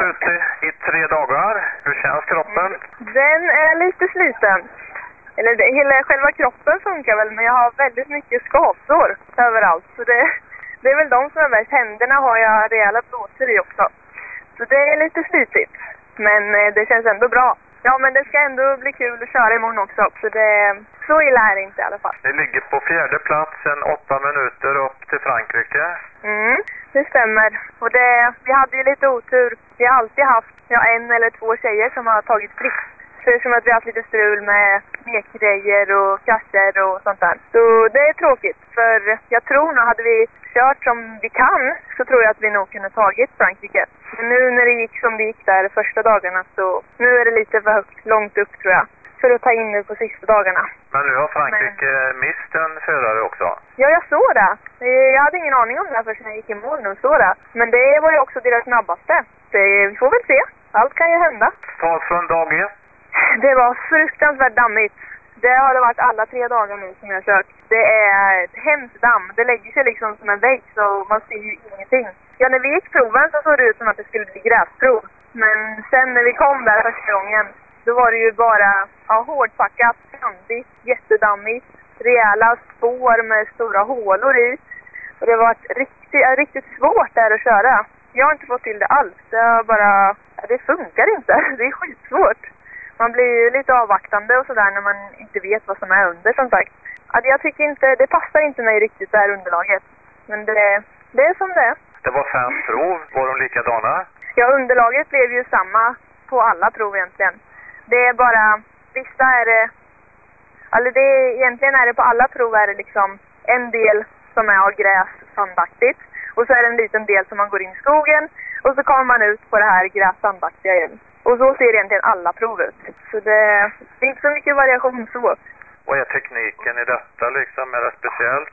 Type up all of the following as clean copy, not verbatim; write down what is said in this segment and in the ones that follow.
ute i 3 dagar. Hur känns kroppen? Den är lite sliten. Eller hela själva kroppen funkar väl, men jag har väldigt mycket skavsår överallt. Så det är väl de som är värst. Händerna har jag rejäla blåsor i också. Så det är lite slitigt. Men det känns ändå bra. Ja, men det ska ändå bli kul att köra imorgon också. Så så illa är det inte i alla fall. Ni ligger på 4:e plats en 8 minuter upp till Frankrike. Det stämmer. Och vi hade ju lite otur. Vi har alltid haft 1 eller 2 tjejer som har tagit fritt. Så det är som att vi har haft lite strul med mekgrejer och krascher och sånt där. Så det är tråkigt. För jag tror nog, hade vi kört som vi kan, så tror jag att vi nog kunde tagit Frankrike. Men nu när det gick som det gick där första dagarna, så nu är det lite för högt, långt upp tror jag. För att ta in nu på sista dagarna. Men nu har Frankrike mist en förare också. Ja, jag såg det. Jag hade ingen aning om det här förrän jag gick i mål nu och såg det. Men det var ju också deras snabbaste. Vi får väl se. Allt kan ju hända. Ta från dag 1. Det var fruktansvärt dammigt. Det har det varit alla 3 dagar nu som jag har kört. Det är ett hemskt damm. Det lägger sig liksom som en vägg, så man ser ju ingenting. Ja, när vi gick proven så såg det ut som att det skulle bli gräsprov. Men sen när vi kom där första gången, då var det ju bara hårdpackat, sandigt, jättedammigt, rejäla spår med stora hålor i. Och det var riktigt svårt där att köra. Jag har inte fått till det alls. Det funkar inte. Det är skitsvårt. Man blir ju lite avvaktande och sådär när man inte vet vad som är under, som sagt. Jag tycker inte, det passar inte mig riktigt det här underlaget. Men det är som det är. Det var 5 prov. Var de likadana? Ja, underlaget blev ju samma på alla prov egentligen. Det är bara, vissa är det, egentligen är det på alla prov är det liksom en del som är av gräs sandaktigt. Och så är det en liten del som man går in i skogen. Och så kommer man ut på det här gräs-sandaktiga igen. Och så ser egentligen alla prov ut. Så det är inte så mycket variation så. Vad är tekniken i detta liksom? Är det speciellt?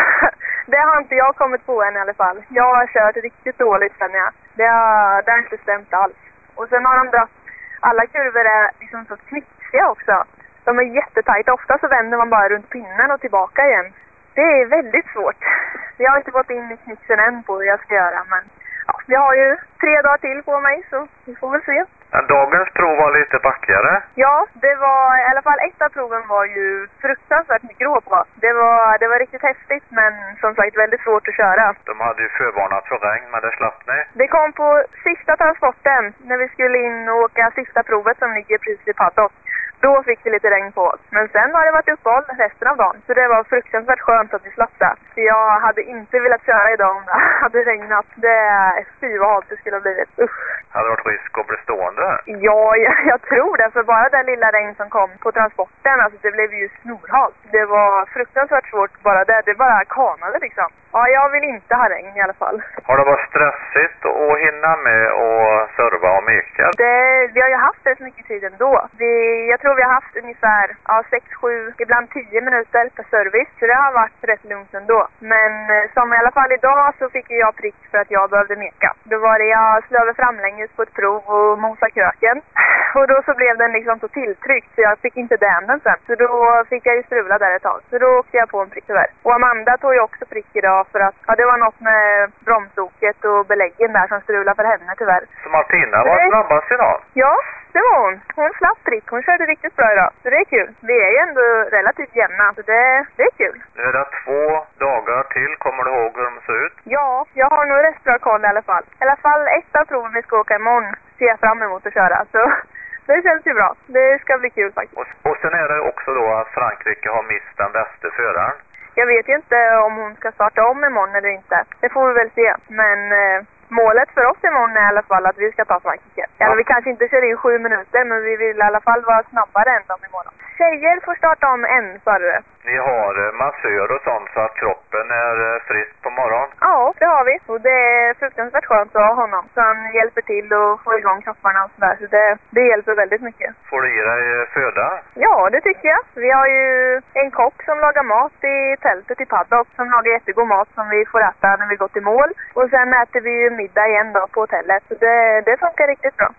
Det har inte jag kommit på än i alla fall. Jag har kört riktigt dåligt känner jag. Det har inte stämt alls. Och sen har de dratt, alla kurvor är liksom så knixiga också. De är jättetajta. Ofta så vänder man bara runt pinnen och tillbaka igen. Det är väldigt svårt. Jag har inte fått in knixen än på hur jag ska göra, men jag har ju 3 dagar till på mig, så vi får väl se. Men dagens prov var lite backigare. Ja, det var i alla fall ett av proven var ju fruktansvärt mycket råd på. Det var riktigt häftigt, men som sagt väldigt svårt att köra. De hade ju förvarnat för regn, men det slapp ni. Det kom på sista transporten när vi skulle in och åka sista provet som ligger precis i paddock. Då fick vi lite regn på oss. Men sen har det varit uppehåll resten av dagen. Så det var fruktansvärt skönt att vi slapp det. För jag hade inte velat köra idag om det hade regnat. Det är fy vad halt det skulle ha blivit. Usch. Hade det varit risk att bli stående? Ja, jag tror det. För bara den lilla regn som kom på transporten, alltså det blev ju snorhalt. Det var fruktansvärt svårt bara där. Det bara kanade liksom. Ja, jag vill inte ha regn i alla fall. Har det varit stressigt att hinna med och serva och meka? Vi har ju haft rätt mycket tid ändå. Jag tror vi har haft ungefär 6-7, ibland 10 minuter per service. Så det har varit rätt lugnt ändå. Men som i alla fall idag så fick jag prick för att jag behövde meka. Då var det jag slöv framlänges på ett prov och mosa kröken. Och då så blev den liksom så tilltryckt så jag fick inte den sen. Så då fick jag ju strula där ett tag. Så då åkte jag på en prick tyvärr. Och Amanda tog ju också prick idag för att det var något med bromsoket och beläggen där som strulade för henne tyvärr. Så Martina var snabbast idag? Ja, det var hon. Hon slapp prick. Hon körde riktigt bra idag. Så det är kul. Vi är ju ändå relativt jämna. Så det är kul. Nu är det 2 dagar till. Kommer du ihåg hur de ser ut? Ja, jag har nog rätt bra koll i alla fall. I alla fall ett av proven vi ska åka imorgon ser jag fram emot att köra. Så det känns ju bra. Det ska bli kul faktiskt. Och sen är det också då att Frankrike har mist den bästa föraren. Jag vet ju inte om hon ska starta om imorgon eller inte. Det får vi väl se. Men målet för oss imorgon är i alla fall att vi ska ta Frankrike. Eller vi kanske inte kör in 7 minuter, men vi vill i alla fall vara snabbare än dem imorgon. Tjejer får starta om en förare. Ni har massör och sånt så att kroppen är frisk på morgonen? Ja, det har vi. Och det är fruktansvärt skönt att ha honom. Så han hjälper till att få igång kropparna och sådär. Så det hjälper väldigt mycket. Får du i dig föda? Ja, det tycker jag. Vi har ju en kock som lagar mat i tältet i paddock. Som lagar jättegod mat som vi får äta när vi går till mål. Och sen äter vi ju middag igen då på hotellet. Så det funkar riktigt bra.